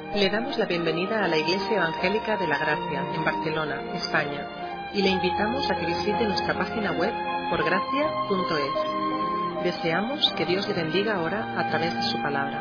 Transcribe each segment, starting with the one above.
Le damos la bienvenida a la Iglesia Evangélica de la Gracia, en Barcelona, España, y le invitamos a que visite nuestra página web porgracia.es. Deseamos que Dios le bendiga ahora a través de su palabra.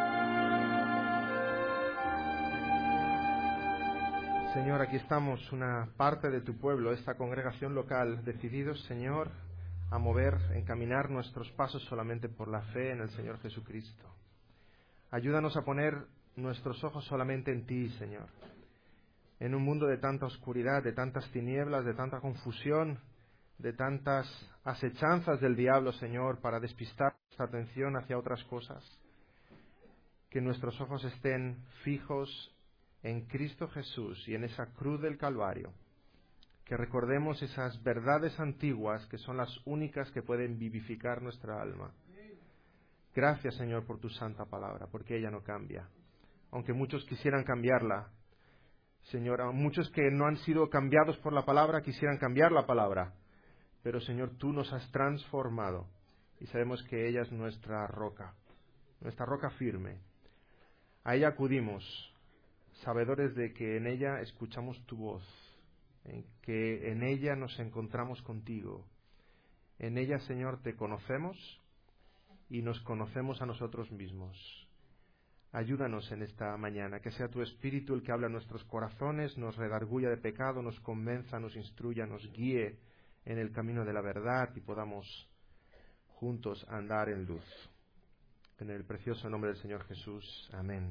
Señor, aquí estamos, una parte de tu pueblo, esta congregación local, decididos, Señor, a encaminar nuestros pasos solamente por la fe en el Señor Jesucristo. Ayúdanos a poner nuestros ojos solamente en ti, Señor. En un mundo de tanta oscuridad, de tantas tinieblas, de tanta confusión, de tantas acechanzas del diablo, Señor, para despistar nuestra atención hacia otras cosas, que nuestros ojos estén fijos en Cristo Jesús y en esa cruz del Calvario, que recordemos esas verdades antiguas que son las únicas que pueden vivificar nuestra alma. Gracias, Señor, por tu santa palabra, porque ella no cambia. Aunque muchos quisieran cambiarla, Señor, muchos que no han sido cambiados por la palabra quisieran cambiar la palabra, pero, Señor, tú nos has transformado y sabemos que ella es nuestra roca firme. A ella acudimos, sabedores de que en ella escuchamos tu voz, que en ella nos encontramos contigo. En ella, Señor, te conocemos y nos conocemos a nosotros mismos. Ayúdanos en esta mañana, que sea tu Espíritu el que habla en nuestros corazones, nos redarguya de pecado, nos convenza, nos instruya, nos guíe en el camino de la verdad y podamos juntos andar en luz. En el precioso nombre del Señor Jesús. Amén.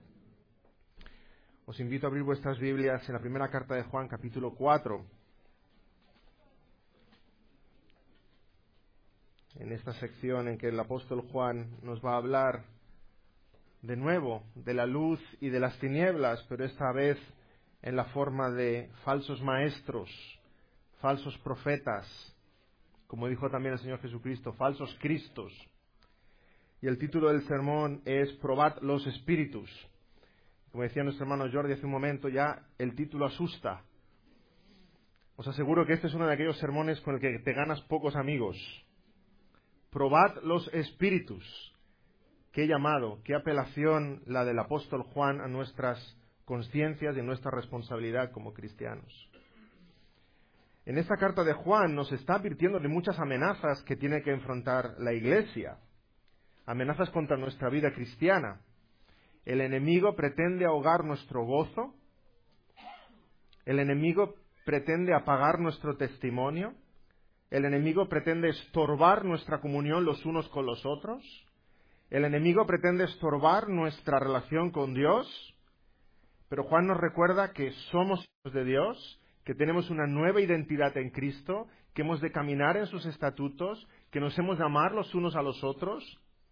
Os invito a abrir vuestras Biblias en la primera carta de Juan, capítulo 4. En esta sección en que el apóstol Juan nos va a hablar de nuevo de la luz y de las tinieblas, pero esta vez en la forma de falsos maestros, falsos profetas, como dijo también el Señor Jesucristo, falsos cristos. Y el título del sermón es Probad los espíritus. Como decía nuestro hermano Jordi hace un momento, ya el título asusta. Os aseguro que este es uno de aquellos sermones con el que te ganas pocos amigos. Probad los espíritus. Qué llamado, qué apelación la del apóstol Juan a nuestras conciencias y nuestra responsabilidad como cristianos. En esta carta de Juan nos está advirtiendo de muchas amenazas que tiene que enfrentar la Iglesia. Amenazas contra nuestra vida cristiana. El enemigo pretende ahogar nuestro gozo. El enemigo pretende apagar nuestro testimonio. El enemigo pretende estorbar nuestra comunión los unos con los otros. El enemigo pretende estorbar nuestra relación con Dios. Pero Juan nos recuerda que somos hijos de Dios, que tenemos una nueva identidad en Cristo, que hemos de caminar en sus estatutos, que nos hemos de amar los unos a los otros.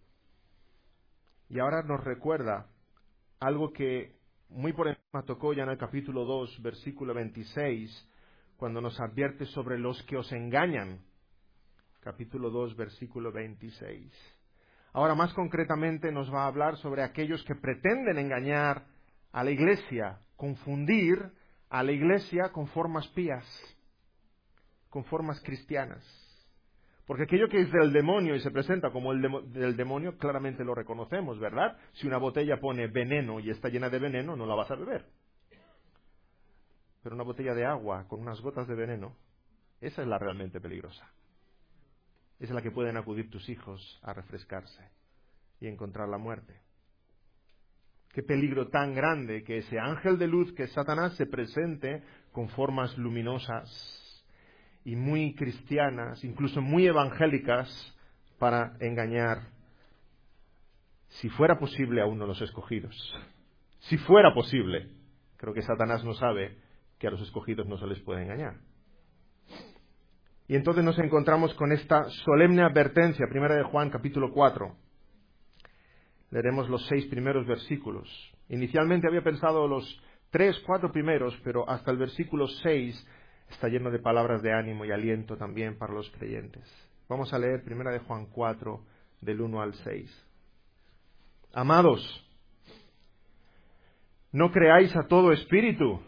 Y ahora nos recuerda algo que muy por encima tocó ya en el capítulo 2, versículo 26, cuando nos advierte sobre los que os engañan. Capítulo 2, versículo 26. Ahora más concretamente nos va a hablar sobre aquellos que pretenden engañar a la Iglesia, confundir a la Iglesia con formas pías, con formas cristianas. Porque aquello que es del demonio y se presenta como del demonio, claramente lo reconocemos, ¿verdad? Si una botella pone veneno y está llena de veneno, no la vas a beber. Pero una botella de agua con unas gotas de veneno, esa es la realmente peligrosa. Esa es la que pueden acudir tus hijos a refrescarse y encontrar la muerte. Qué peligro tan grande que ese ángel de luz que es Satanás se presente con formas luminosas y muy cristianas, incluso muy evangélicas, para engañar, si fuera posible, a uno de los escogidos. Si fuera posible. Creo que Satanás no sabe que a los escogidos no se les puede engañar. Y entonces nos encontramos con esta solemne advertencia, primera de Juan, capítulo 4. Leeremos los 6 primeros versículos. Inicialmente había pensado los 3, 4 primeros, pero hasta el versículo 6 está lleno de palabras de ánimo y aliento también para los creyentes. Vamos a leer primera de Juan 4, del 1 al 6. Amados, no creáis a todo espíritu,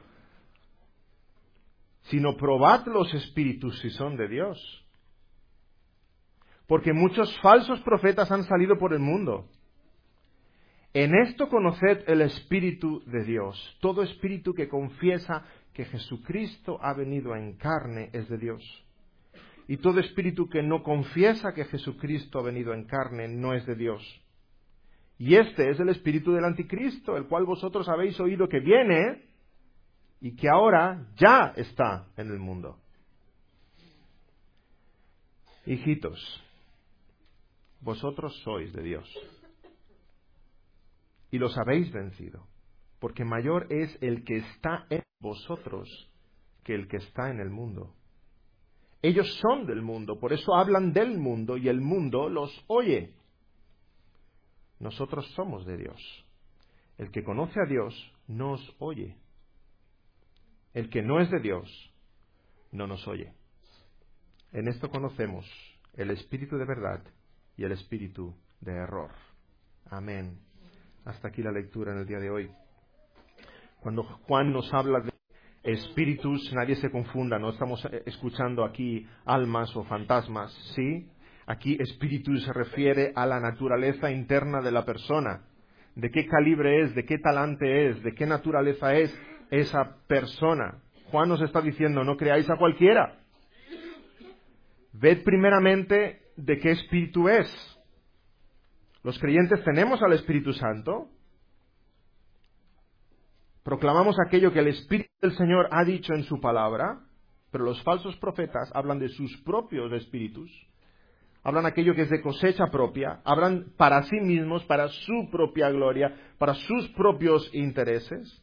sino probad los espíritus si son de Dios. Porque muchos falsos profetas han salido por el mundo. En esto conoced el Espíritu de Dios. Todo espíritu que confiesa que Jesucristo ha venido en carne es de Dios. Y todo espíritu que no confiesa que Jesucristo ha venido en carne no es de Dios. Y este es el espíritu del anticristo, el cual vosotros habéis oído que viene y que ahora ya está en el mundo. Hijitos, vosotros sois de Dios y los habéis vencido, porque mayor es el que está en vosotros que el que está en el mundo. Ellos son del mundo, por eso hablan del mundo y el mundo los oye. Nosotros somos de Dios. El que conoce a Dios nos oye. El que no es de Dios no nos oye. En esto conocemos el espíritu de verdad y el espíritu de error. Amén. Hasta aquí la lectura en el día de hoy. Cuando Juan nos habla de espíritus, nadie se confunda, no estamos escuchando aquí almas o fantasmas, ¿sí? Aquí espíritu se refiere a la naturaleza interna de la persona, de qué calibre es, de qué talante es, de qué naturaleza es esa persona. Juan nos está diciendo, no creáis a cualquiera. Ved primeramente de qué espíritu es. Los creyentes tenemos al Espíritu Santo. Proclamamos aquello que el Espíritu del Señor ha dicho en su palabra, pero los falsos profetas hablan de sus propios espíritus, hablan aquello que es de cosecha propia, hablan para sí mismos, para su propia gloria, para sus propios intereses.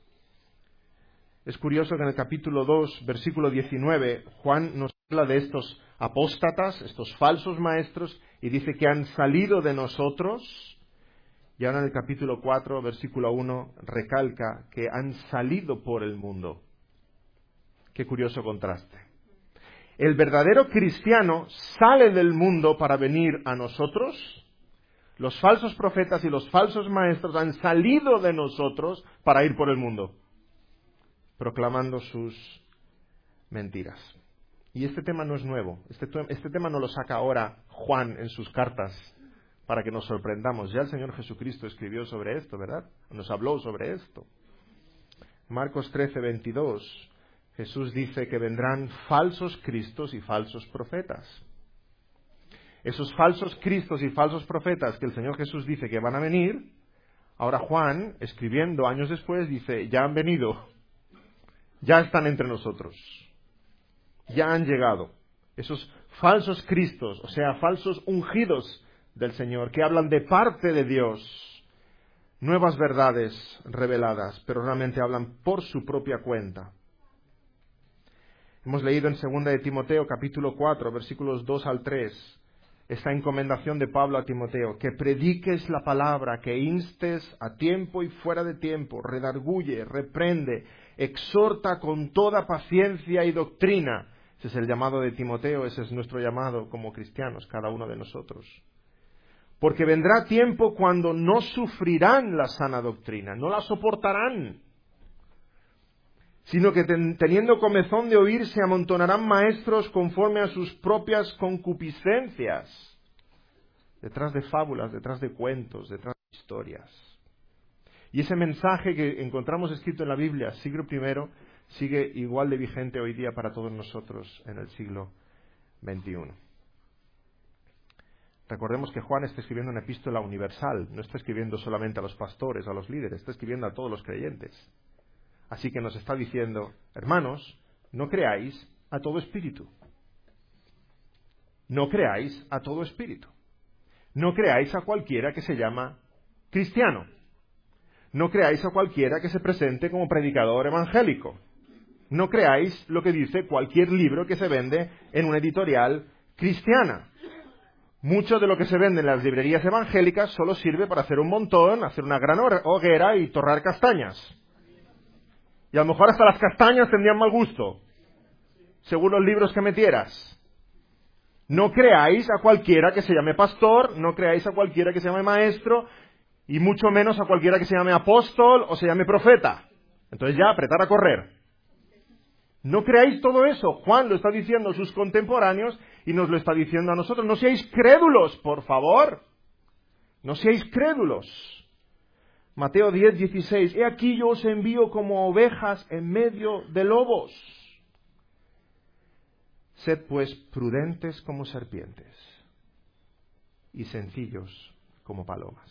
Es curioso que en el capítulo 2, versículo 19, Juan nos habla de estos apóstatas, estos falsos maestros, y dice que han salido de nosotros. Y ahora en el capítulo 4, versículo 1, recalca que han salido por el mundo. Qué curioso contraste. El verdadero cristiano sale del mundo para venir a nosotros. Los falsos profetas y los falsos maestros han salido de nosotros para ir por el mundo, proclamando sus mentiras. Y este tema no es nuevo. Este tema no lo saca ahora Juan en sus cartas para que nos sorprendamos. Ya el Señor Jesucristo escribió sobre esto, ¿verdad? Nos habló sobre esto. Marcos 13, 22, Jesús dice que vendrán falsos cristos y falsos profetas. Esos falsos cristos y falsos profetas que el Señor Jesús dice que van a venir, ahora Juan, escribiendo años después, dice, ya han venido, ya están entre nosotros, ya han llegado. Esos falsos cristos, o sea, falsos ungidos del Señor, que hablan de parte de Dios, nuevas verdades reveladas, pero realmente hablan por su propia cuenta. Hemos leído en 2 de Timoteo, capítulo 4, versículos 2 al 3, esta encomendación de Pablo a Timoteo, que prediques la palabra, que instes a tiempo y fuera de tiempo, redarguye, reprende, exhorta con toda paciencia y doctrina. Ese es el llamado de Timoteo, ese es nuestro llamado como cristianos, cada uno de nosotros. Porque vendrá tiempo cuando no sufrirán la sana doctrina, no la soportarán, sino que teniendo comezón de oír se amontonarán maestros conforme a sus propias concupiscencias, detrás de fábulas, detrás de cuentos, detrás de historias. Y ese mensaje que encontramos escrito en la Biblia, siglo I, sigue igual de vigente hoy día para todos nosotros en el siglo XXI. Recordemos que Juan está escribiendo una epístola universal, no está escribiendo solamente a los pastores, a los líderes, está escribiendo a todos los creyentes. Así que nos está diciendo, hermanos, no creáis a todo espíritu. No creáis a todo espíritu. No creáis a cualquiera que se llama cristiano. No creáis a cualquiera que se presente como predicador evangélico. No creáis lo que dice cualquier libro que se vende en una editorial cristiana. Mucho de lo que se vende en las librerías evangélicas solo sirve para hacer un montón, hacer una gran hoguera y torrar castañas. Y a lo mejor hasta las castañas tendrían mal gusto, según los libros que metieras. No creáis a cualquiera que se llame pastor, no creáis a cualquiera que se llame maestro, y mucho menos a cualquiera que se llame apóstol o se llame profeta. Entonces ya, apretar a correr. No creáis todo eso. Juan lo está diciendo a sus contemporáneos y nos lo está diciendo a nosotros. No seáis crédulos, por favor. No seáis crédulos. Mateo 10:16, he aquí yo os envío como ovejas en medio de lobos. Sed pues prudentes como serpientes y sencillos como palomas.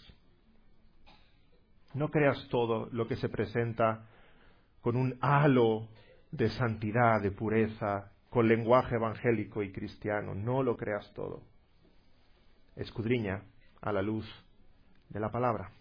No creas todo lo que se presenta con un halo de santidad, de pureza, con lenguaje evangélico y cristiano. No lo creas todo. Escudriña a la luz de la palabra.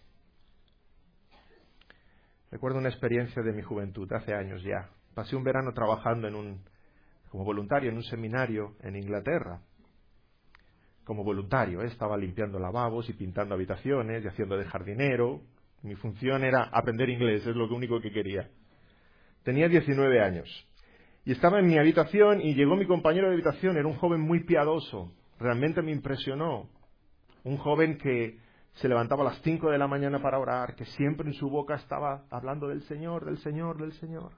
Recuerdo una experiencia de mi juventud, hace años ya. Pasé un verano trabajando como voluntario en un seminario en Inglaterra. Como voluntario, estaba limpiando lavabos y pintando habitaciones y haciendo de jardinero. Mi función era aprender inglés, es lo único que quería. Tenía 19 años y estaba en mi habitación y llegó mi compañero de habitación, era un joven muy piadoso, realmente me impresionó. Un joven que se levantaba a las 5 de la mañana para orar, que siempre en su boca estaba hablando del Señor, del Señor, del Señor.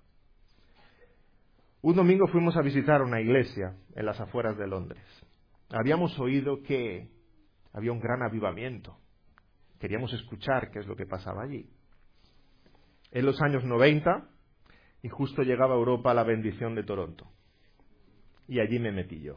Un domingo fuimos a visitar una iglesia en las afueras de Londres. Habíamos oído que había un gran avivamiento. Queríamos escuchar qué es lo que pasaba allí. En los años 90, y justo llegaba a Europa la bendición de Toronto. Y allí me metí yo.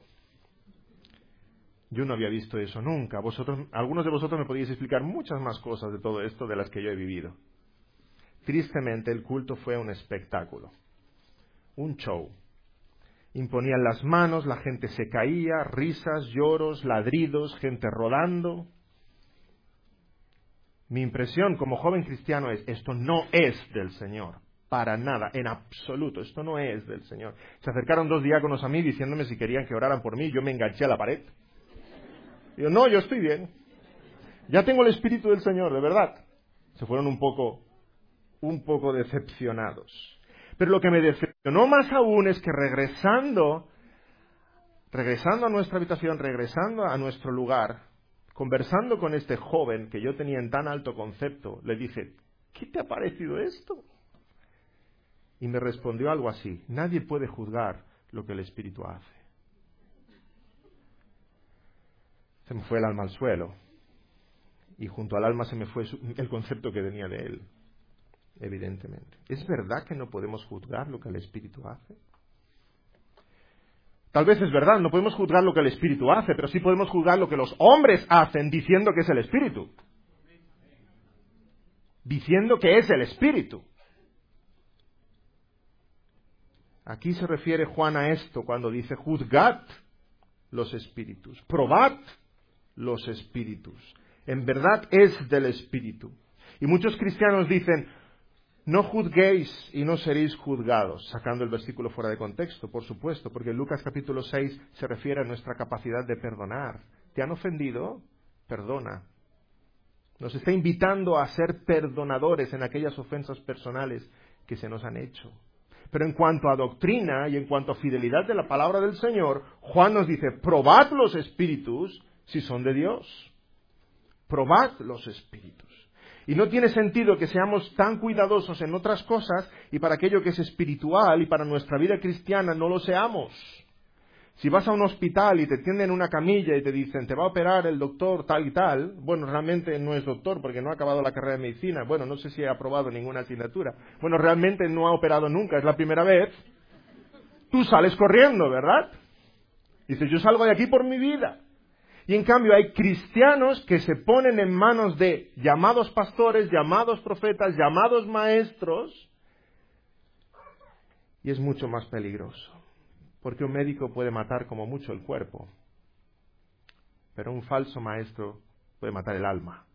Yo no había visto eso nunca. Algunos de vosotros me podíais explicar muchas más cosas de todo esto de las que yo he vivido. Tristemente, el culto fue un espectáculo. Un show. Imponían las manos, la gente se caía, risas, lloros, ladridos, gente rodando. Mi impresión como joven cristiano es, esto no es del Señor, para nada, en absoluto, esto no es del Señor. Se acercaron 2 diáconos a mí diciéndome si querían que oraran por mí, yo me enganché a la pared. Digo, no, yo estoy bien, ya tengo el Espíritu del Señor, de verdad. Se fueron un poco decepcionados. Pero lo que me decepcionó más aún es que regresando a nuestra habitación, regresando a nuestro lugar, conversando con este joven que yo tenía en tan alto concepto, le dije, ¿qué te ha parecido esto? Y me respondió algo así, nadie puede juzgar lo que el Espíritu hace. Se me fue el alma al suelo, y junto al alma se me fue el concepto que tenía de él. Evidentemente. ¿Es verdad que no podemos juzgar lo que el Espíritu hace? Tal vez es verdad, no podemos juzgar lo que el Espíritu hace, pero sí podemos juzgar lo que los hombres hacen diciendo que es el Espíritu. Diciendo que es el Espíritu. Aquí se refiere Juan a esto cuando dice, juzgad los espíritus, probad los espíritus. En verdad es del Espíritu. Y muchos cristianos dicen, no juzguéis y no seréis juzgados, sacando el versículo fuera de contexto, por supuesto, porque en Lucas capítulo 6 se refiere a nuestra capacidad de perdonar. ¿Te han ofendido? Perdona. Nos está invitando a ser perdonadores en aquellas ofensas personales que se nos han hecho. Pero en cuanto a doctrina y en cuanto a fidelidad de la palabra del Señor, Juan nos dice, probad los espíritus si son de Dios. Probad los espíritus. Y no tiene sentido que seamos tan cuidadosos en otras cosas y para aquello que es espiritual y para nuestra vida cristiana no lo seamos. Si vas a un hospital y te tienden una camilla y te dicen, te va a operar el doctor tal y tal, bueno, realmente no es doctor porque no ha acabado la carrera de medicina, bueno, no sé si ha aprobado ninguna asignatura, bueno, realmente no ha operado nunca, es la primera vez, tú sales corriendo, ¿verdad? Dices, yo salgo de aquí por mi vida. Y en cambio hay cristianos que se ponen en manos de llamados pastores, llamados profetas, llamados maestros, y es mucho más peligroso. Porque un médico puede matar como mucho el cuerpo, pero un falso maestro puede matar el alma.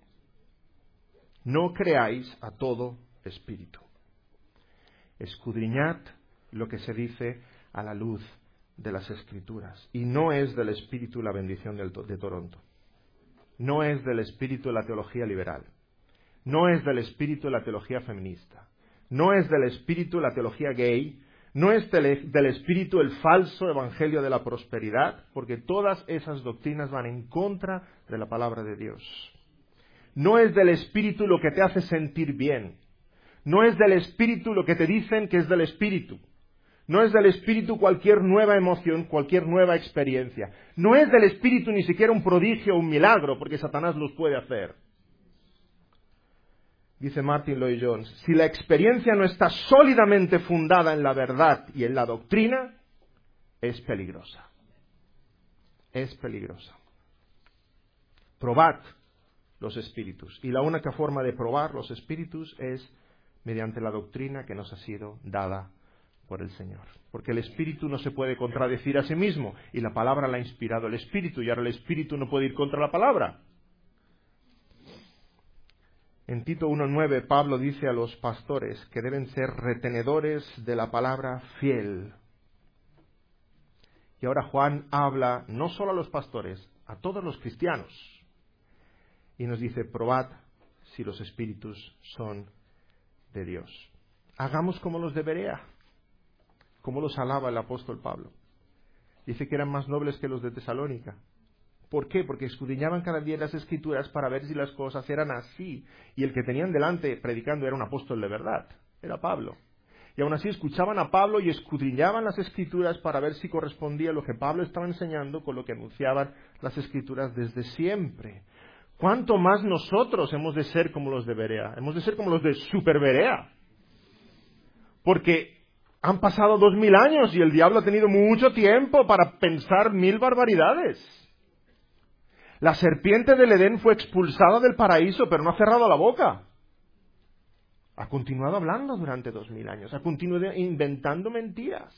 No creáis a todo espíritu. Escudriñad lo que se dice a la luz de las Escrituras. Y no es del espíritu la bendición de Toronto. No es del espíritu la teología liberal. No es del espíritu la teología feminista. No es del espíritu la teología gay. No es del espíritu el falso evangelio de la prosperidad, porque todas esas doctrinas van en contra de la palabra de Dios. No es del espíritu lo que te hace sentir bien. No es del espíritu lo que te dicen que es del espíritu. No es del espíritu cualquier nueva emoción, cualquier nueva experiencia. No es del espíritu ni siquiera un prodigio o un milagro, porque Satanás los puede hacer. Dice Martin Lloyd-Jones, si la experiencia no está sólidamente fundada en la verdad y en la doctrina, es peligrosa. Es peligrosa. Probad los espíritus. Y la única forma de probar los espíritus es mediante la doctrina que nos ha sido dada por el Señor. Porque el Espíritu no se puede contradecir a sí mismo, y la palabra la ha inspirado el Espíritu, y ahora el Espíritu no puede ir contra la palabra. En Tito 1:9, Pablo dice a los pastores que deben ser retenedores de la palabra fiel. Y ahora Juan habla no solo a los pastores, a todos los cristianos. Y nos dice, probad si los espíritus son de Dios. Hagamos como los de Berea, como los alaba el apóstol Pablo. Dice que eran más nobles que los de Tesalónica. ¿Por qué? Porque escudriñaban cada día las Escrituras para ver si las cosas eran así. Y el que tenían delante predicando era un apóstol de verdad, era Pablo. Y aún así escuchaban a Pablo y escudriñaban las Escrituras para ver si correspondía lo que Pablo estaba enseñando con lo que anunciaban las Escrituras desde siempre. ¿Cuánto más nosotros hemos de ser como los de Berea? Hemos de ser como los de Super Berea. Porque han pasado 2000 años y el diablo ha tenido mucho tiempo para pensar 1000 barbaridades. La serpiente del Edén fue expulsada del paraíso, pero no ha cerrado la boca. Ha continuado hablando durante 2000 años, ha continuado inventando mentiras.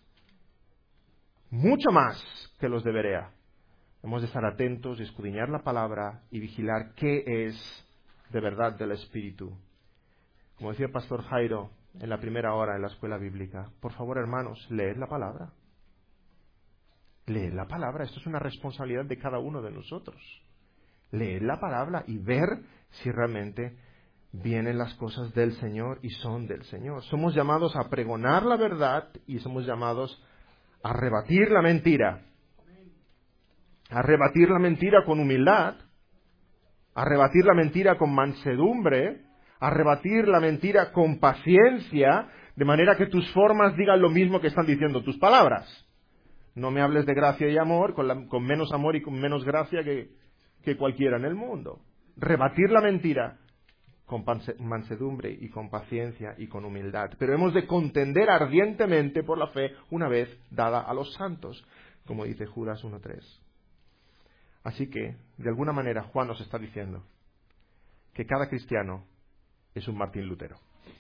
Mucho más que los de Berea. Hemos de estar atentos, escudriñar la palabra y vigilar qué es de verdad del Espíritu. Como decía el pastor Jairo en la primera hora en la escuela bíblica, por favor, hermanos, leed la palabra. Leed la palabra, esto es una responsabilidad de cada uno de nosotros. Leed la palabra y ver si realmente vienen las cosas del Señor y son del Señor. Somos llamados a pregonar la verdad y somos llamados a rebatir la mentira. A rebatir la mentira con humildad, a rebatir la mentira con mansedumbre, a rebatir la mentira con paciencia, de manera que tus formas digan lo mismo que están diciendo tus palabras. No me hables de gracia y amor, con menos amor y con menos gracia que cualquiera en el mundo. Rebatir la mentira con mansedumbre y con paciencia y con humildad. Pero hemos de contender ardientemente por la fe una vez dada a los santos, como dice Judas 1:3. Así que, de alguna manera, Juan nos está diciendo que cada cristiano es un Martín Lutero.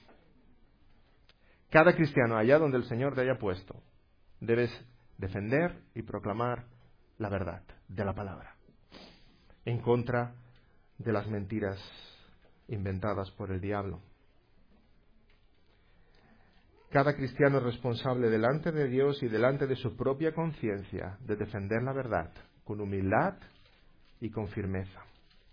Cada cristiano, allá donde el Señor te haya puesto, debes defender y proclamar la verdad de la palabra, en contra de las mentiras inventadas por el diablo. Cada cristiano es responsable delante de Dios y delante de su propia conciencia de defender la verdad con humildad y con firmeza.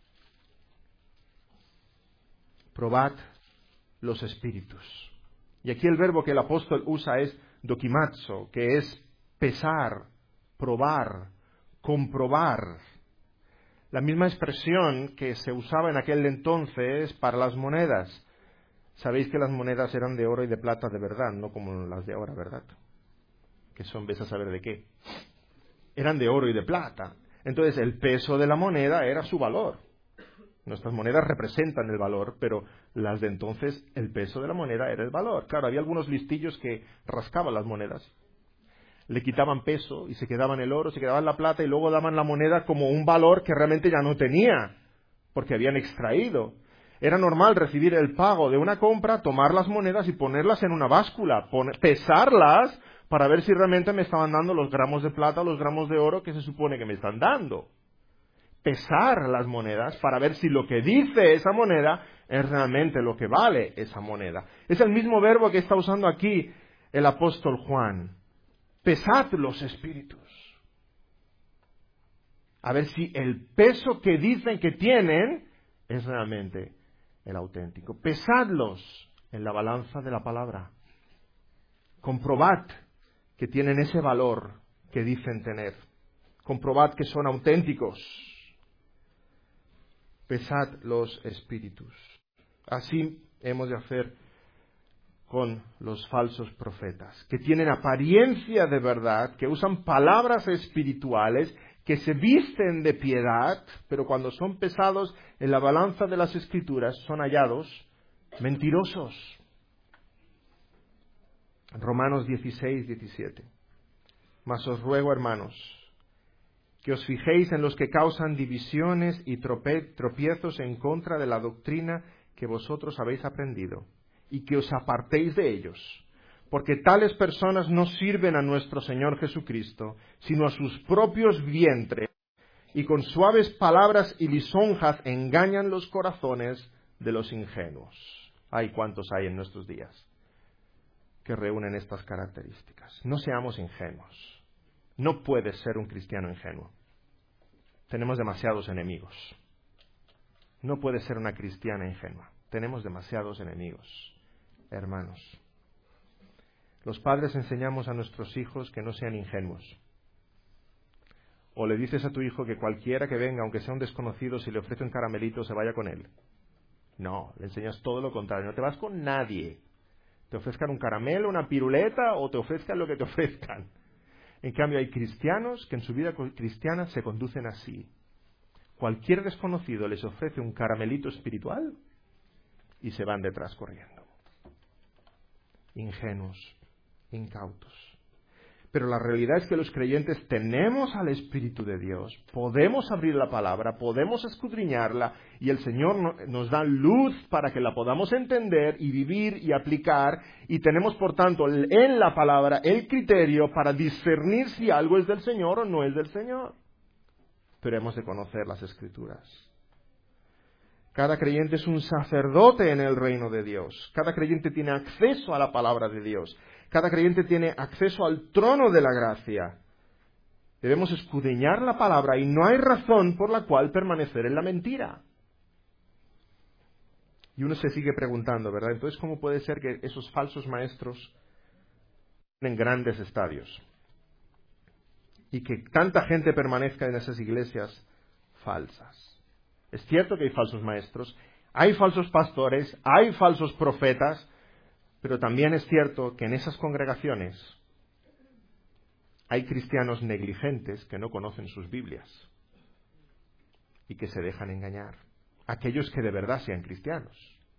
Probad los espíritus. Y aquí el verbo que el apóstol usa es dokimazo, que es pesar, probar, comprobar. La misma expresión que se usaba en aquel entonces para las monedas. Sabéis que las monedas eran de oro y de plata de verdad, no como las de ahora, ¿verdad? Que son, ves a saber de qué. Eran de oro y de plata. Entonces el peso de la moneda era su valor. Nuestras monedas representan el valor, pero las de entonces el peso de la moneda era el valor. Claro, había algunos listillos que rascaban las monedas, le quitaban peso y se quedaban el oro, se quedaban la plata y luego daban la moneda como un valor que realmente ya no tenía, porque habían extraído. Era normal recibir el pago de una compra, tomar las monedas y ponerlas en una báscula, pesarlas para ver si realmente me estaban dando los gramos de plata o los gramos de oro que se supone que me están dando. Pesar las monedas para ver si lo que dice esa moneda es realmente lo que vale esa moneda. Es el mismo verbo que está usando aquí el apóstol Juan. Pesad los espíritus. A ver si el peso que dicen que tienen es realmente el auténtico. Pesadlos en la balanza de la palabra. Comprobad que tienen ese valor que dicen tener. Comprobad que son auténticos. Pesad los espíritus. Así hemos de hacer con los falsos profetas, que tienen apariencia de verdad, que usan palabras espirituales, que se visten de piedad, pero cuando son pesados en la balanza de las Escrituras son hallados mentirosos. Romanos 16, 17. Mas os ruego, hermanos, que os fijéis en los que causan divisiones y tropiezos en contra de la doctrina que vosotros habéis aprendido, y que os apartéis de ellos, porque tales personas no sirven a nuestro Señor Jesucristo, sino a sus propios vientres, y con suaves palabras y lisonjas engañan los corazones de los ingenuos. Ay, cuántos hay en nuestros días que reúnen estas características. No seamos ingenuos. No puedes ser un cristiano ingenuo. Tenemos demasiados enemigos. No puedes ser una cristiana ingenua. Tenemos demasiados enemigos, hermanos. Los padres enseñamos a nuestros hijos que no sean ingenuos. O le dices a tu hijo que cualquiera que venga, aunque sea un desconocido, si le ofrece un caramelito, se vaya con él. No, le enseñas todo lo contrario. No te vas con nadie. Te ofrezcan un caramelo, una piruleta, o te ofrezcan lo que te ofrezcan. En cambio, hay cristianos que en su vida cristiana se conducen así. Cualquier desconocido les ofrece un caramelito espiritual y se van detrás corriendo. Ingenuos, incautos. Pero la realidad es que los creyentes tenemos al Espíritu de Dios, podemos abrir la palabra, podemos escudriñarla, y el Señor nos da luz para que la podamos entender y vivir y aplicar, y tenemos por tanto en la palabra el criterio para discernir si algo es del Señor o no es del Señor. Pero hemos de conocer las Escrituras. Cada creyente es un sacerdote en el reino de Dios. Cada creyente tiene acceso a la palabra de Dios. Cada creyente tiene acceso al trono de la gracia. Debemos escudriñar la palabra y no hay razón por la cual permanecer en la mentira. Y uno se sigue preguntando, ¿verdad? Entonces, ¿cómo puede ser que esos falsos maestros en grandes estadios y que tanta gente permanezca en esas iglesias falsas? Es cierto que hay falsos maestros, hay falsos pastores, hay falsos profetas, pero también es cierto que en esas congregaciones hay cristianos negligentes que no conocen sus Biblias y que se dejan engañar. Aquellos que de verdad sean cristianos.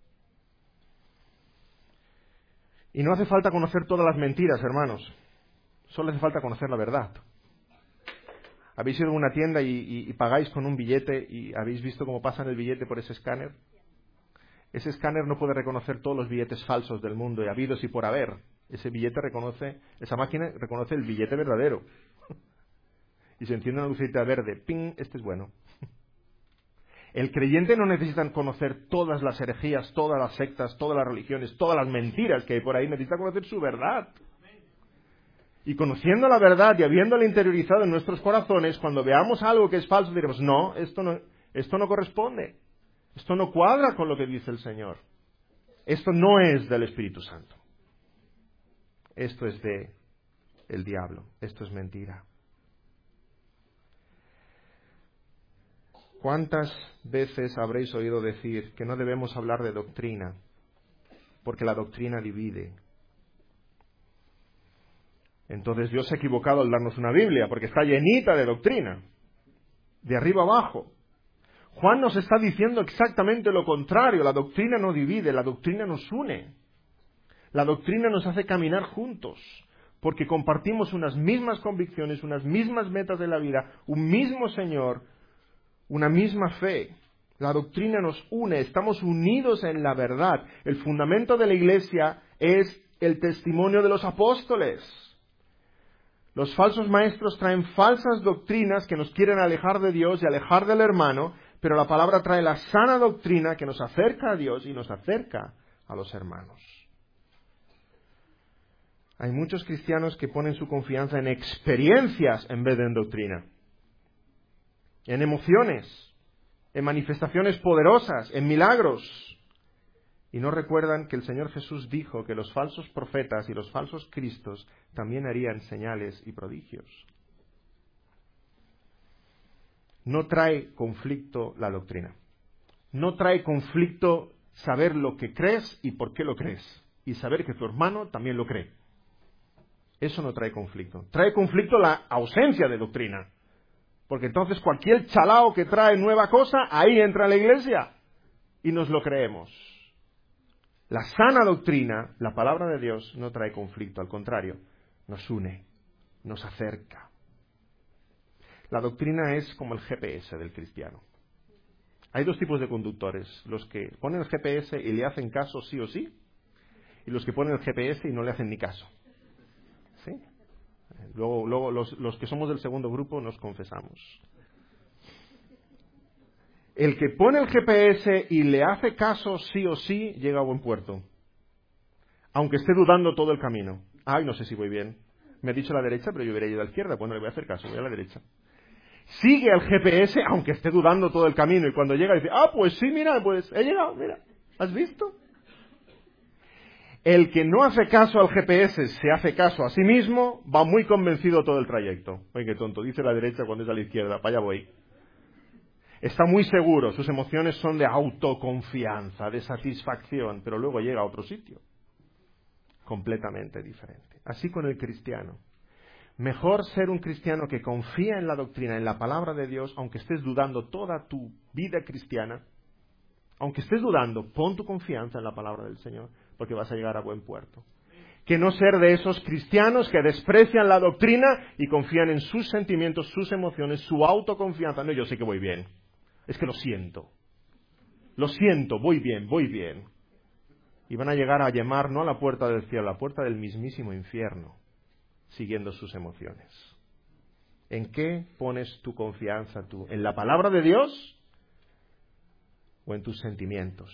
Y no hace falta conocer todas las mentiras, hermanos. Solo hace falta conocer la verdad. ¿Habéis ido a una tienda y pagáis con un billete y habéis visto cómo pasan el billete por ese escáner? Ese escáner no puede reconocer todos los billetes falsos del mundo, y habidos y por haber. Esa máquina reconoce el billete verdadero. Y se enciende una lucecita verde. ¡Ping! Este es bueno. El creyente no necesita conocer todas las herejías, todas las sectas, todas las religiones, todas las mentiras que hay por ahí. Necesita conocer su verdad. Y conociendo la verdad y habiéndola interiorizado en nuestros corazones, cuando veamos algo que es falso, diremos, no, esto no corresponde. Esto no cuadra con lo que dice el Señor. Esto no es del Espíritu Santo. Esto es del diablo. Esto es mentira. ¿Cuántas veces habréis oído decir que no debemos hablar de doctrina? Porque la doctrina divide. Entonces Dios se ha equivocado al darnos una Biblia, porque está llenita de doctrina, de arriba abajo. Juan nos está diciendo exactamente lo contrario. La doctrina no divide, la doctrina nos une. La doctrina nos hace caminar juntos, porque compartimos unas mismas convicciones, unas mismas metas de la vida, un mismo Señor, una misma fe. La doctrina nos une, estamos unidos en la verdad. El fundamento de la Iglesia es el testimonio de los apóstoles. Los falsos maestros traen falsas doctrinas que nos quieren alejar de Dios y alejar del hermano, pero la palabra trae la sana doctrina que nos acerca a Dios y nos acerca a los hermanos. Hay muchos cristianos que ponen su confianza en experiencias en vez de en doctrina, en emociones, en manifestaciones poderosas, en milagros. Y no recuerdan que el Señor Jesús dijo que los falsos profetas y los falsos cristos también harían señales y prodigios. No trae conflicto la doctrina. No trae conflicto saber lo que crees y por qué lo crees. Y saber que tu hermano también lo cree. Eso no trae conflicto. Trae conflicto la ausencia de doctrina. Porque entonces cualquier chalao que trae nueva cosa, ahí entra en la iglesia. Y nos lo creemos. La sana doctrina, la palabra de Dios, no trae conflicto, al contrario, nos une, nos acerca. La doctrina es como el GPS del cristiano. Hay dos tipos de conductores, los que ponen el GPS y le hacen caso sí o sí, y los que ponen el GPS y no le hacen ni caso. ¿Sí? Luego los que somos del segundo grupo nos confesamos. El que pone el GPS y le hace caso sí o sí, llega a buen puerto. Aunque esté dudando todo el camino. Ay, no sé si voy bien. Me ha dicho a la derecha, pero yo hubiera ido a la izquierda. Bueno, le voy a hacer caso, voy a la derecha. Sigue al GPS, aunque esté dudando todo el camino. Y cuando llega dice, pues sí, mira, pues he llegado, mira. ¿Has visto? El que no hace caso al GPS, se hace caso a sí mismo, va muy convencido todo el trayecto. Oye, qué tonto, dice la derecha cuando es a la izquierda, para allá voy. Está muy seguro, sus emociones son de autoconfianza, de satisfacción, pero luego llega a otro sitio, completamente diferente. Así con el cristiano. Mejor ser un cristiano que confía en la doctrina, en la palabra de Dios, aunque estés dudando toda tu vida cristiana. Aunque estés dudando, pon tu confianza en la palabra del Señor, porque vas a llegar a buen puerto. Que no ser de esos cristianos que desprecian la doctrina y confían en sus sentimientos, sus emociones, su autoconfianza. No, yo sé que voy bien. Es que lo siento, voy bien. Y van a llegar a llamar no a la puerta del cielo, a la puerta del mismísimo infierno, siguiendo sus emociones. ¿En qué pones tu confianza tú? ¿En la palabra de Dios o en tus sentimientos?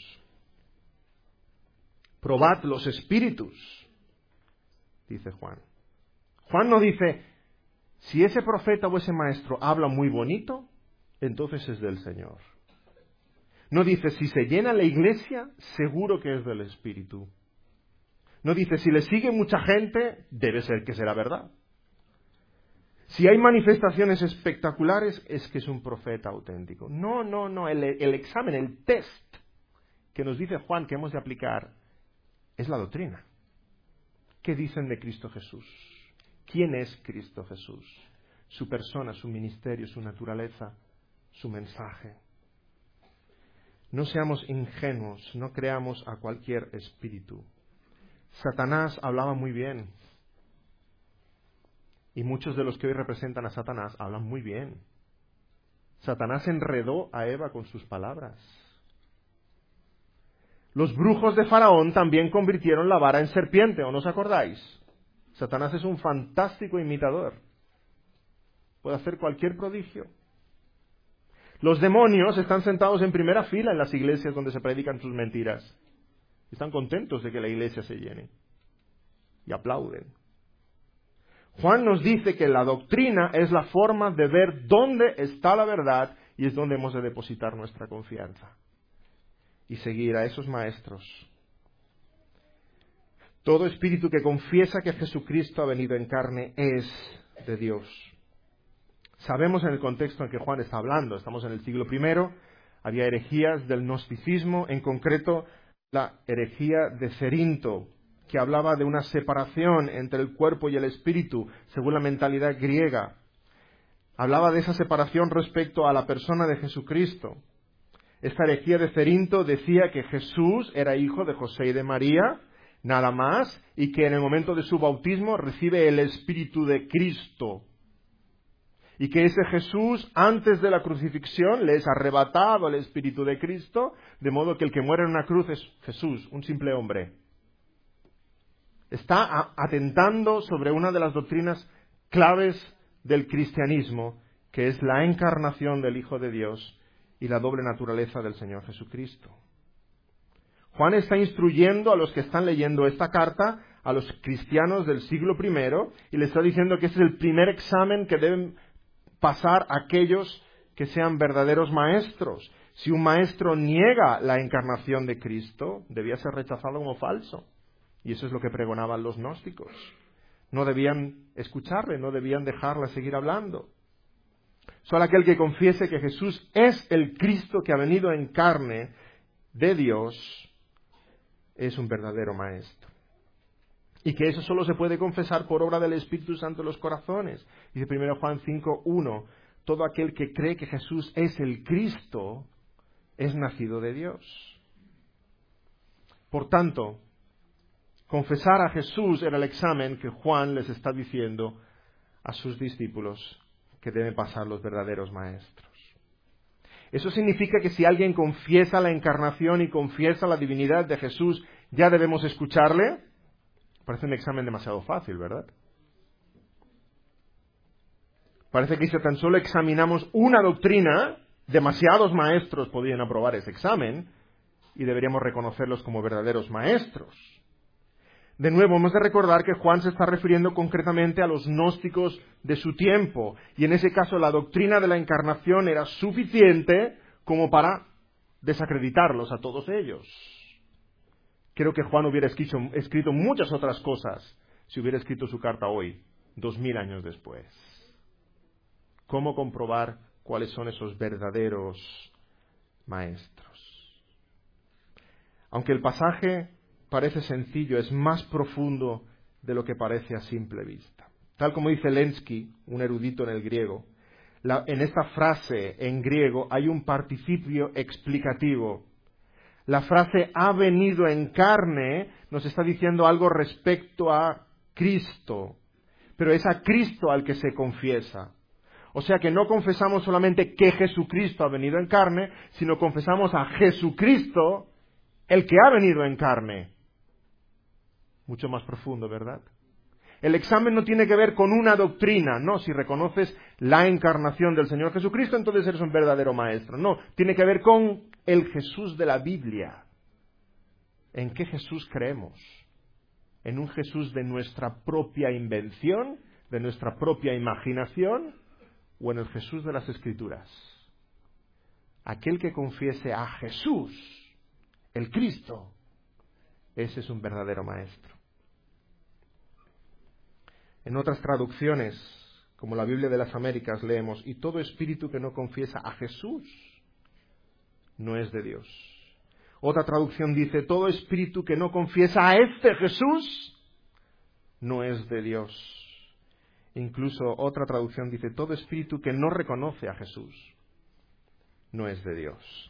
Probad los espíritus, dice Juan. Juan no dice, si ese profeta o ese maestro habla muy bonito, entonces es del Señor. No dice, si se llena la iglesia, seguro que es del Espíritu. No dice, si le sigue mucha gente, debe ser que será verdad. Si hay manifestaciones espectaculares, es que es un profeta auténtico. No, el examen, el test que nos dice Juan que hemos de aplicar es la doctrina. ¿Qué dicen de Cristo Jesús? ¿Quién es Cristo Jesús? Su persona, su ministerio, su naturaleza, su mensaje. No seamos ingenuos, no creamos a cualquier espíritu. Satanás hablaba muy bien. Y muchos de los que hoy representan a Satanás hablan muy bien. Satanás enredó a Eva con sus palabras. Los brujos de Faraón también convirtieron la vara en serpiente, ¿o no os acordáis? Satanás es un fantástico imitador. Puede hacer cualquier prodigio. Los demonios están sentados en primera fila en las iglesias donde se predican sus mentiras. Están contentos de que la iglesia se llene. Y aplauden. Juan nos dice que la doctrina es la forma de ver dónde está la verdad y es donde hemos de depositar nuestra confianza. Y seguir a esos maestros. Todo espíritu que confiesa que Jesucristo ha venido en carne es de Dios. Sabemos en el contexto en que Juan está hablando, estamos en el siglo I, había herejías del gnosticismo, en concreto la herejía de Cerinto, que hablaba de una separación entre el cuerpo y el espíritu, según la mentalidad griega. Hablaba de esa separación respecto a la persona de Jesucristo. Esta herejía de Cerinto decía que Jesús era hijo de José y de María, nada más, y que en el momento de su bautismo recibe el Espíritu de Cristo. Y que ese Jesús, antes de la crucifixión, le es arrebatado el Espíritu de Cristo, de modo que el que muere en una cruz es Jesús, un simple hombre. Está atentando sobre una de las doctrinas claves del cristianismo, que es la encarnación del Hijo de Dios y la doble naturaleza del Señor Jesucristo. Juan está instruyendo a los que están leyendo esta carta, a los cristianos del siglo I, y le está diciendo que ese es el primer examen que deben pasar aquellos que sean verdaderos maestros. Si un maestro niega la encarnación de Cristo, debía ser rechazado como falso. Y eso es lo que pregonaban los gnósticos. No debían escucharle, no debían dejarle seguir hablando. Solo aquel que confiese que Jesús es el Cristo que ha venido en carne de Dios es un verdadero maestro. Y que eso solo se puede confesar por obra del Espíritu Santo en los corazones. Dice 1 Juan 5:1, todo aquel que cree que Jesús es el Cristo es nacido de Dios. Por tanto, confesar a Jesús era el examen que Juan les está diciendo a sus discípulos que deben pasar los verdaderos maestros. Eso significa que si alguien confiesa la encarnación y confiesa la divinidad de Jesús, ¿ya debemos escucharle? Parece un examen demasiado fácil, ¿verdad? Parece que si tan solo examinamos una doctrina, demasiados maestros podrían aprobar ese examen y deberíamos reconocerlos como verdaderos maestros. De nuevo, hemos de recordar que Juan se está refiriendo concretamente a los gnósticos de su tiempo, y en ese caso la doctrina de la encarnación era suficiente como para desacreditarlos a todos ellos. Creo que Juan hubiera escrito muchas otras cosas si hubiera escrito su carta hoy, 2000 años después. ¿Cómo comprobar cuáles son esos verdaderos maestros? Aunque el pasaje parece sencillo, es más profundo de lo que parece a simple vista. Tal como dice Lenski, un erudito en el griego, en esta frase en griego hay un participio explicativo. La frase ha venido en carne nos está diciendo algo respecto a Cristo, pero es a Cristo al que se confiesa. O sea que no confesamos solamente que Jesucristo ha venido en carne, sino confesamos a Jesucristo, el que ha venido en carne. Mucho más profundo, ¿verdad? El examen no tiene que ver con una doctrina, no, si reconoces la encarnación del Señor Jesucristo, entonces eres un verdadero maestro. No, tiene que ver con el Jesús de la Biblia. ¿En qué Jesús creemos? ¿En un Jesús de nuestra propia invención, de nuestra propia imaginación, o en el Jesús de las Escrituras? Aquel que confiese a Jesús, el Cristo, ese es un verdadero maestro. En otras traducciones, como la Biblia de las Américas, leemos, y todo espíritu que no confiesa a Jesús no es de Dios. Otra traducción dice, todo espíritu que no confiesa a este Jesús no es de Dios. Incluso otra traducción dice, todo espíritu que no reconoce a Jesús no es de Dios.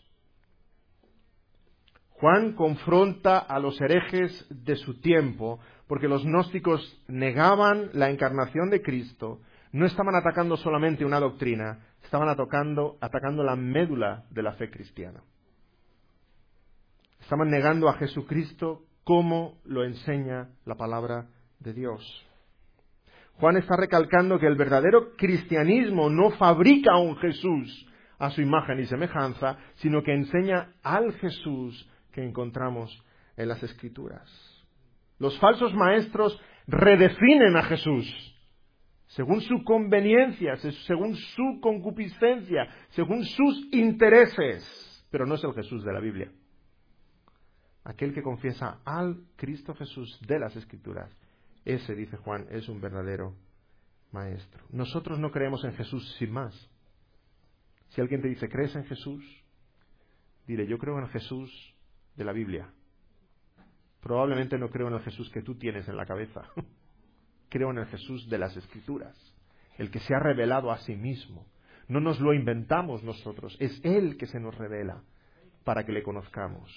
Juan confronta a los herejes de su tiempo porque los gnósticos negaban la encarnación de Cristo, no estaban atacando solamente una doctrina, estaban atacando la médula de la fe cristiana. Estaban negando a Jesucristo como lo enseña la palabra de Dios. Juan está recalcando que el verdadero cristianismo no fabrica a un Jesús a su imagen y semejanza, sino que enseña al Jesús que encontramos en las Escrituras. Los falsos maestros redefinen a Jesús según su conveniencia, según su concupiscencia, según sus intereses, pero no es el Jesús de la Biblia. Aquel que confiesa al Cristo Jesús de las Escrituras, ese, dice Juan, es un verdadero maestro. Nosotros no creemos en Jesús sin más. Si alguien te dice, ¿crees en Jesús? Dile, yo creo en el Jesús de la Biblia. Probablemente no creo en el Jesús que tú tienes en la cabeza. Creo en el Jesús de las Escrituras, el que se ha revelado a sí mismo. No nos lo inventamos nosotros, es Él que se nos revela para que le conozcamos.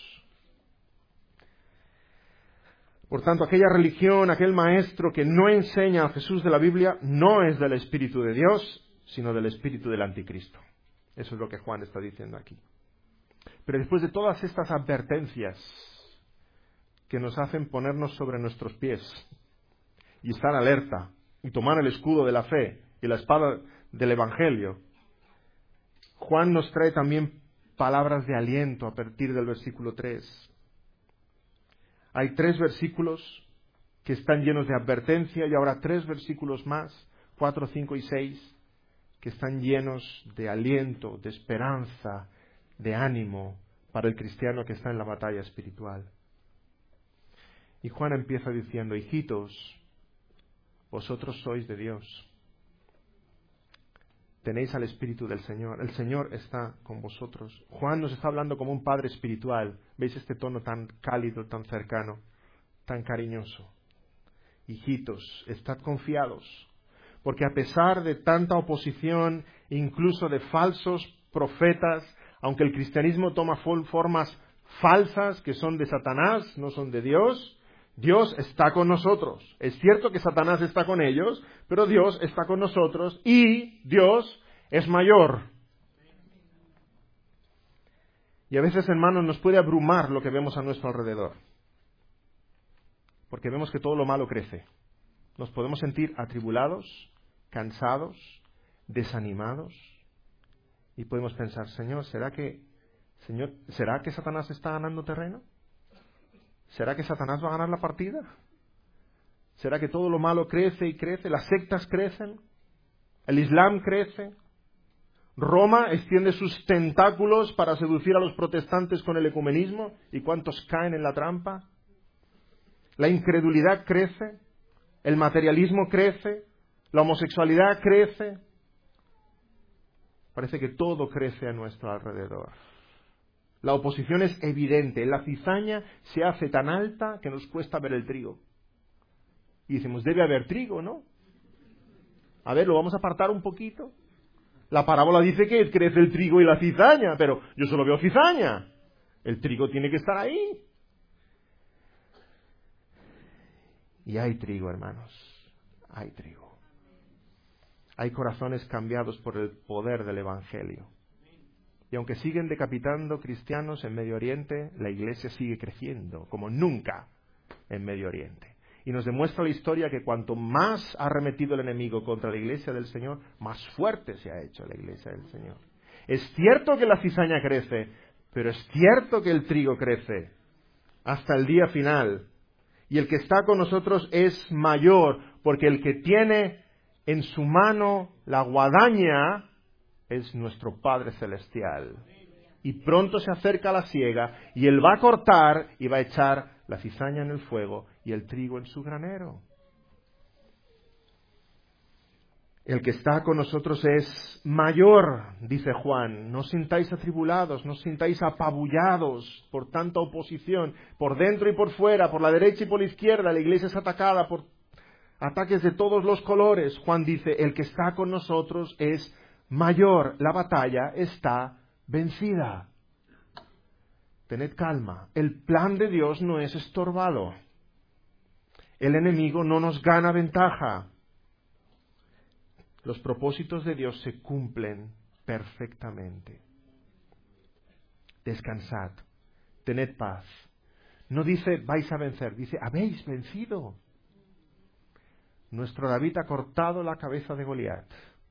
Por tanto, aquella religión, aquel maestro que no enseña al Jesús de la Biblia, no es del Espíritu de Dios, sino del Espíritu del Anticristo. Eso es lo que Juan está diciendo aquí. Pero después de todas estas advertencias que nos hacen ponernos sobre nuestros pies y estar alerta y tomar el escudo de la fe y la espada del Evangelio, Juan nos trae también palabras de aliento a partir del versículo 3. Hay 3 versículos que están llenos de advertencia y ahora 3 versículos más, 4, 5 y 6, que están llenos de aliento, de esperanza, de ánimo para el cristiano que está en la batalla espiritual. Y Juan empieza diciendo, hijitos, vosotros sois de Dios. Tenéis al Espíritu del Señor. El Señor está con vosotros. Juan nos está hablando como un padre espiritual. ¿Veis este tono tan cálido, tan cercano, tan cariñoso? Hijitos, estad confiados, porque a pesar de tanta oposición, incluso de falsos profetas, aunque el cristianismo toma formas falsas que son de Satanás, no son de Dios. Dios está con nosotros. Es cierto que Satanás está con ellos, pero Dios está con nosotros y Dios es mayor. Y a veces, hermanos, nos puede abrumar lo que vemos a nuestro alrededor, porque vemos que todo lo malo crece. Nos podemos sentir atribulados, cansados, desanimados, y podemos pensar, Señor, ¿será que Satanás está ganando terreno? ¿Será que Satanás va a ganar la partida? ¿Será que todo lo malo crece y crece? ¿Las sectas crecen? ¿El Islam crece? ¿Roma extiende sus tentáculos para seducir a los protestantes con el ecumenismo? ¿Y cuántos caen en la trampa? ¿La incredulidad crece? ¿El materialismo crece? ¿La homosexualidad crece? Parece que todo crece a nuestro alrededor. La oposición es evidente. La cizaña se hace tan alta que nos cuesta ver el trigo. Y decimos, debe haber trigo, ¿no? A ver, lo vamos a apartar un poquito. La parábola dice que crece el trigo y la cizaña, pero yo solo veo cizaña. El trigo tiene que estar ahí. Y hay trigo, hermanos. Hay trigo. Hay corazones cambiados por el poder del Evangelio. Y aunque siguen decapitando cristianos en Medio Oriente, la Iglesia sigue creciendo, como nunca en Medio Oriente. Y nos demuestra la historia que cuanto más ha arremetido el enemigo contra la Iglesia del Señor, más fuerte se ha hecho la Iglesia del Señor. Es cierto que la cizaña crece, pero es cierto que el trigo crece hasta el día final. Y el que está con nosotros es mayor, porque el que tiene en su mano la guadaña es nuestro Padre Celestial. Y pronto se acerca la siega, y Él va a cortar y va a echar la cizaña en el fuego y el trigo en su granero. El que está con nosotros es mayor, dice Juan. No os sintáis atribulados, no os sintáis apabullados por tanta oposición, por dentro y por fuera, por la derecha y por la izquierda. La iglesia es atacada por ataques de todos los colores. Juan dice, el que está con nosotros es mayor. La batalla está vencida. Tened calma. El plan de Dios no es estorbado. El enemigo no nos gana ventaja. Los propósitos de Dios se cumplen perfectamente. Descansad. Tened paz. No dice vais a vencer, dice habéis vencido. Nuestro David ha cortado la cabeza de Goliat.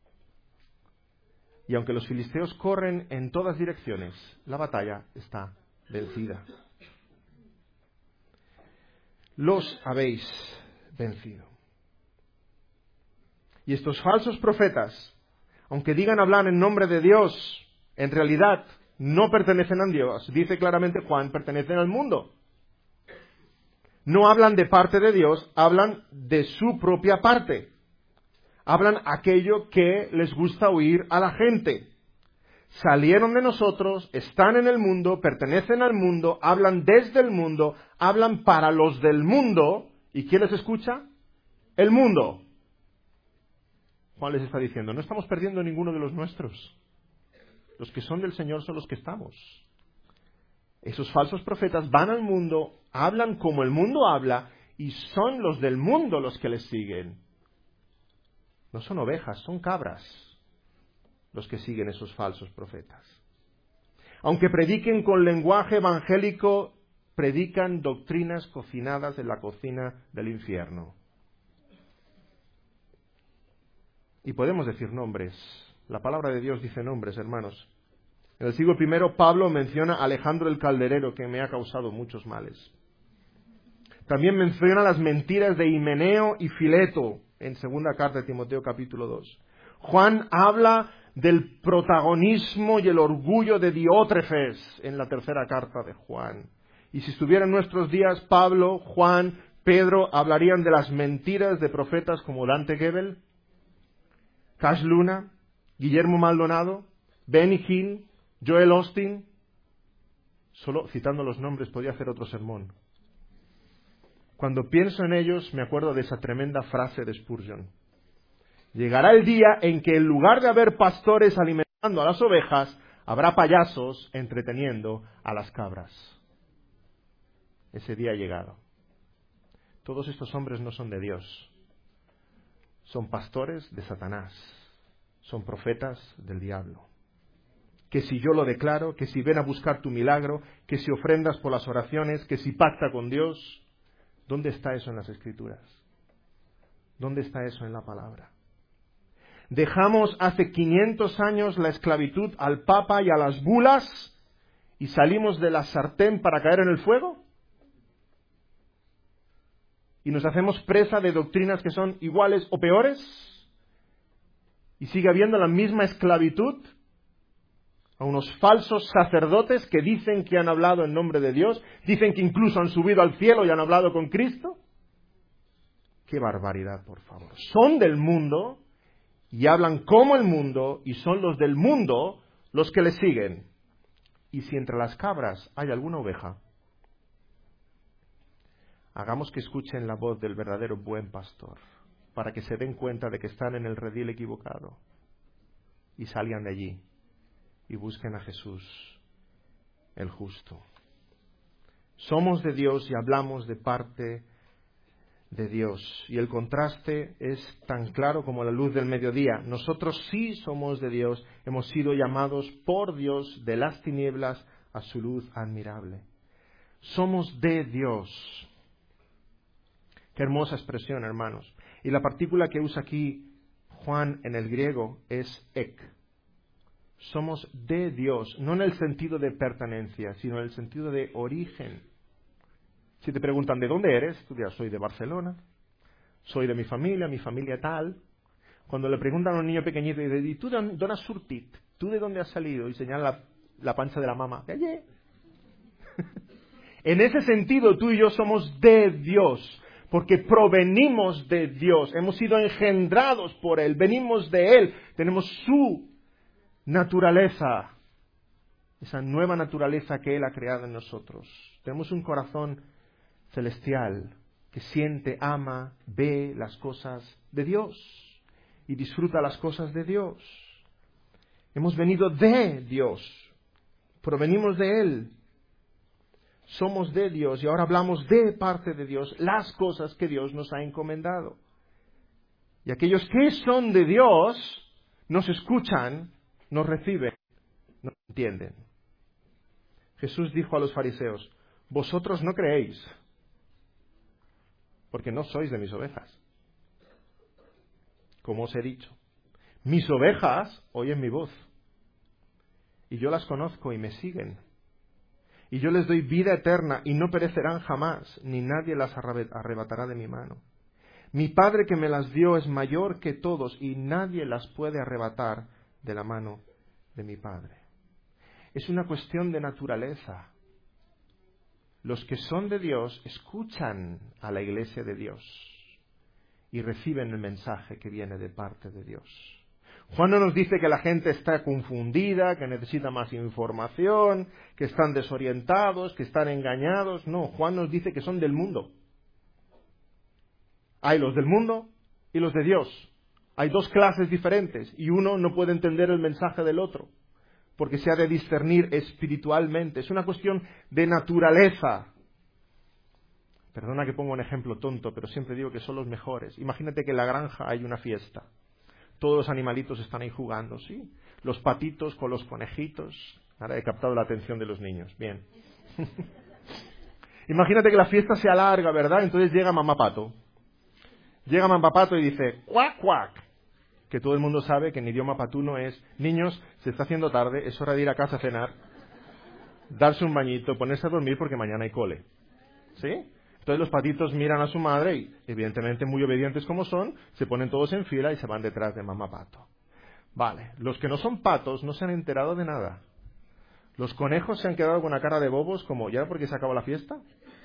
Y aunque los filisteos corren en todas direcciones, la batalla está vencida. Los habéis vencido. Y estos falsos profetas, aunque digan hablar en nombre de Dios, en realidad no pertenecen a Dios. Dice claramente Juan, pertenecen al mundo. No hablan de parte de Dios, hablan de su propia parte. Hablan aquello que les gusta oír a la gente. Salieron de nosotros, están en el mundo, pertenecen al mundo, hablan desde el mundo, hablan para los del mundo. ¿Y quién les escucha? El mundo. Juan les está diciendo, no estamos perdiendo ninguno de los nuestros. Los que son del Señor son los que estamos. Esos falsos profetas van al mundo, hablan como el mundo habla, y son los del mundo los que les siguen. No son ovejas, son cabras los que siguen esos falsos profetas. Aunque prediquen con lenguaje evangélico, predican doctrinas cocinadas en la cocina del infierno. Y podemos decir nombres. La palabra de Dios dice nombres, hermanos. En el siglo I, Pablo menciona a Alejandro el Calderero, que me ha causado muchos males. También menciona las mentiras de Himeneo y Fileto, en segunda carta de Timoteo, capítulo 2. Juan habla del protagonismo y el orgullo de Diótrefes, en la tercera carta de Juan. Y si estuviera en nuestros días, Pablo, Juan, Pedro, hablarían de las mentiras de profetas como Dante Gebel, Cash Luna, Guillermo Maldonado, Benny Hinn, Joel Austin. Solo citando los nombres podría hacer otro sermón. Cuando pienso en ellos me acuerdo de esa tremenda frase de Spurgeon. Llegará el día en que en lugar de haber pastores alimentando a las ovejas, habrá payasos entreteniendo a las cabras. Ese día ha llegado. Todos estos hombres no son de Dios. Son pastores de Satanás. Son profetas del diablo. Que si yo lo declaro, que si ven a buscar tu milagro, que si ofrendas por las oraciones, que si pacta con Dios, ¿dónde está eso en las Escrituras? ¿Dónde está eso en la palabra? Dejamos hace 500 años la esclavitud al Papa y a las bulas y salimos de la sartén para caer en el fuego. Y nos hacemos presa de doctrinas que son iguales o peores. Y sigue habiendo la misma esclavitud a unos falsos sacerdotes que dicen que han hablado en nombre de Dios, dicen que incluso han subido al cielo y han hablado con Cristo. ¡Qué barbaridad, por favor! Son del mundo y hablan como el mundo y son los del mundo los que les siguen. Y si entre las cabras hay alguna oveja, hagamos que escuchen la voz del verdadero buen pastor, para que se den cuenta de que están en el redil equivocado y salgan de allí y busquen a Jesús, el justo. Somos de Dios y hablamos de parte de Dios. Y el contraste es tan claro como la luz del mediodía. Nosotros sí somos de Dios, hemos sido llamados por Dios de las tinieblas a su luz admirable. Somos de Dios. Qué hermosa expresión, hermanos. Y la partícula que usa aquí Juan en el griego es ek. Somos de Dios, no en el sentido de pertenencia, sino en el sentido de origen. Si te preguntan ¿de dónde eres? Tú dirás, soy de Barcelona, soy de mi familia tal. Cuando le preguntan a un niño pequeñito, ¿y tú de dónde has surtit? ¿Tú de dónde has salido? Y señala la pancha de la mamá. ¿De allí? En ese sentido, tú y yo somos de Dios, porque provenimos de Dios, hemos sido engendrados por Él, venimos de Él, tenemos su naturaleza, esa nueva naturaleza que Él ha creado en nosotros. Tenemos un corazón celestial que siente, ama, ve las cosas de Dios y disfruta las cosas de Dios. Hemos venido de Dios, provenimos de Él, somos de Dios y ahora hablamos de parte de Dios las cosas que Dios nos ha encomendado. Y aquellos que son de Dios nos escuchan, nos reciben, nos entienden. Jesús dijo a los fariseos, vosotros no creéis, porque no sois de mis ovejas. Como os he dicho, mis ovejas oyen mi voz, y yo las conozco y me siguen. Y yo les doy vida eterna, y no perecerán jamás, ni nadie las arrebatará de mi mano. Mi Padre que me las dio es mayor que todos, y nadie las puede arrebatar de la mano de mi Padre. Es una cuestión de naturaleza. Los que son de Dios escuchan a la iglesia de Dios y reciben el mensaje que viene de parte de Dios. Juan no nos dice que la gente está confundida, que necesita más información, que están desorientados, que están engañados. No, Juan nos dice que son del mundo. Hay los del mundo y los de Dios. Hay dos clases diferentes y uno no puede entender el mensaje del otro, porque se ha de discernir espiritualmente. Es una cuestión de naturaleza. Perdona que ponga un ejemplo tonto, pero siempre digo que son los mejores. Imagínate que en la granja hay una fiesta. Todos los animalitos están ahí jugando, ¿sí? Los patitos con los conejitos. Ahora he captado la atención de los niños. Bien. Imagínate que la fiesta se alarga, ¿verdad? Entonces llega mamá pato. Llega mamá pato y dice, cuac, cuac. Que todo el mundo sabe que en idioma patuno es, niños, se está haciendo tarde, es hora de ir a casa a cenar, darse un bañito, ponerse a dormir porque mañana hay cole. ¿Sí? Entonces los patitos miran a su madre y, evidentemente muy obedientes como son, se ponen todos en fila y se van detrás de mamá pato. Vale, los que no son patos no se han enterado de nada. Los conejos se han quedado con una cara de bobos como, ¿ya porque se acabó la fiesta?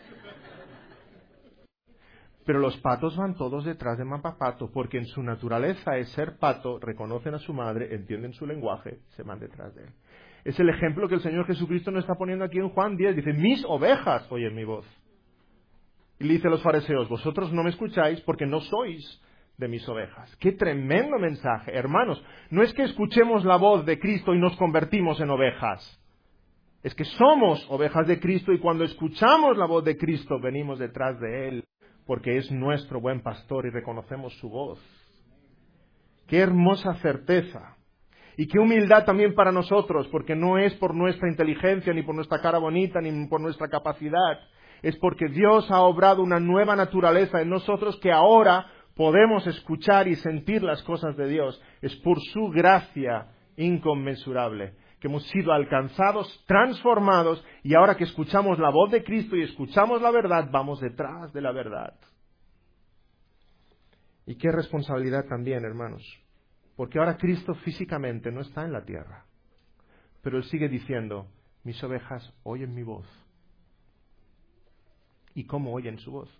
Pero los patos van todos detrás de mamá pato, porque en su naturaleza es ser pato, reconocen a su madre, entienden su lenguaje, se van detrás de él. Es el ejemplo que el Señor Jesucristo nos está poniendo aquí en Juan 10. Dice, mis ovejas oyen mi voz. Y le dice a los fariseos, vosotros no me escucháis porque no sois de mis ovejas. ¡Qué tremendo mensaje! Hermanos, no es que escuchemos la voz de Cristo y nos convertimos en ovejas. Es que somos ovejas de Cristo y cuando escuchamos la voz de Cristo venimos detrás de Él, porque es nuestro buen pastor y reconocemos su voz. ¡Qué hermosa certeza! Y qué humildad también para nosotros, porque no es por nuestra inteligencia, ni por nuestra cara bonita, ni por nuestra capacidad. Es porque Dios ha obrado una nueva naturaleza en nosotros que ahora podemos escuchar y sentir las cosas de Dios. Es por su gracia inconmensurable que hemos sido alcanzados, transformados, y ahora que escuchamos la voz de Cristo y escuchamos la verdad, vamos detrás de la verdad. Y qué responsabilidad también, hermanos. Porque ahora Cristo físicamente no está en la tierra. Pero Él sigue diciendo, mis ovejas oyen mi voz. ¿Y cómo oyen su voz?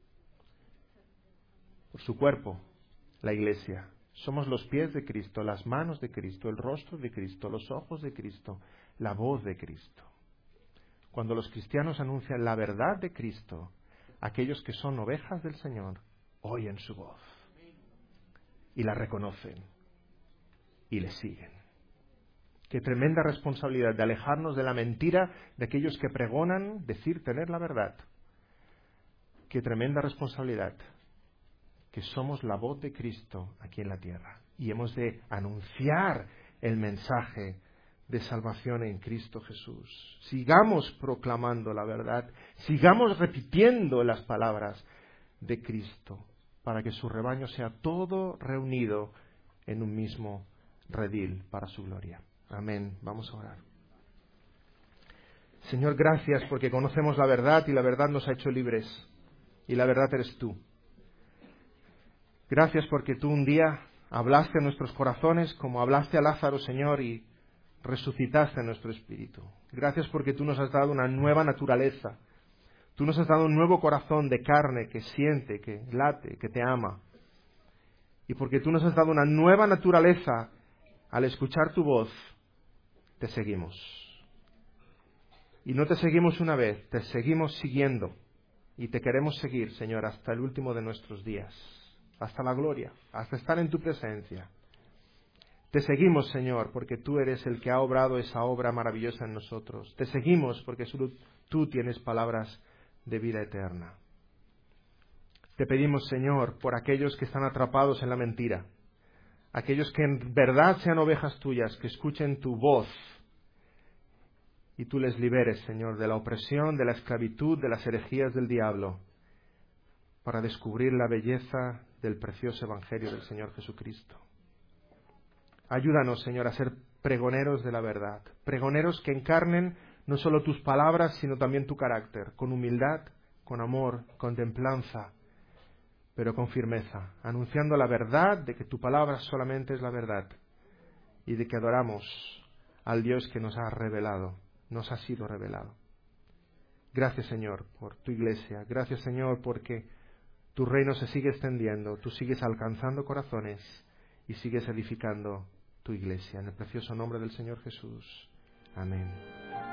Por su cuerpo, la iglesia. Somos los pies de Cristo, las manos de Cristo, el rostro de Cristo, los ojos de Cristo, la voz de Cristo. Cuando los cristianos anuncian la verdad de Cristo, aquellos que son ovejas del Señor oyen su voz y la reconocen y le siguen. Qué tremenda responsabilidad de alejarnos de la mentira de aquellos que pregonan decir tener la verdad. Qué tremenda responsabilidad que somos la voz de Cristo aquí en la tierra y hemos de anunciar el mensaje de salvación en Cristo Jesús. Sigamos proclamando la verdad, sigamos repitiendo las palabras de Cristo para que su rebaño sea todo reunido en un mismo redil para su gloria. Amén. Vamos a orar. Señor, gracias porque conocemos la verdad y la verdad nos ha hecho libres y la verdad eres tú. Gracias porque tú un día hablaste a nuestros corazones como hablaste a Lázaro, Señor, y resucitaste en nuestro espíritu. Gracias porque tú nos has dado una nueva naturaleza. Tú nos has dado un nuevo corazón de carne que siente, que late, que te ama. Y porque tú nos has dado una nueva naturaleza, al escuchar tu voz, te seguimos. Y no te seguimos una vez, te seguimos siguiendo. Y te queremos seguir, Señor, hasta el último de nuestros días. Hasta la gloria, hasta estar en tu presencia. Te seguimos, Señor, porque tú eres el que ha obrado esa obra maravillosa en nosotros. Te seguimos porque tú tienes palabras de vida eterna. Te pedimos, Señor, por aquellos que están atrapados en la mentira, aquellos que en verdad sean ovejas tuyas, que escuchen tu voz y tú les liberes, Señor, de la opresión, de la esclavitud, de las herejías del diablo, para descubrir la belleza del precioso Evangelio del Señor Jesucristo. Ayúdanos, Señor, a ser pregoneros de la verdad, pregoneros que encarnen no solo tus palabras, sino también tu carácter, con humildad, con amor, con templanza, pero con firmeza, anunciando la verdad de que tu palabra solamente es la verdad y de que adoramos al Dios que nos ha revelado, nos ha sido revelado. Gracias, Señor, por tu iglesia. Gracias, Señor, porque tu reino se sigue extendiendo, tú sigues alcanzando corazones y sigues edificando tu iglesia. En el precioso nombre del Señor Jesús. Amén.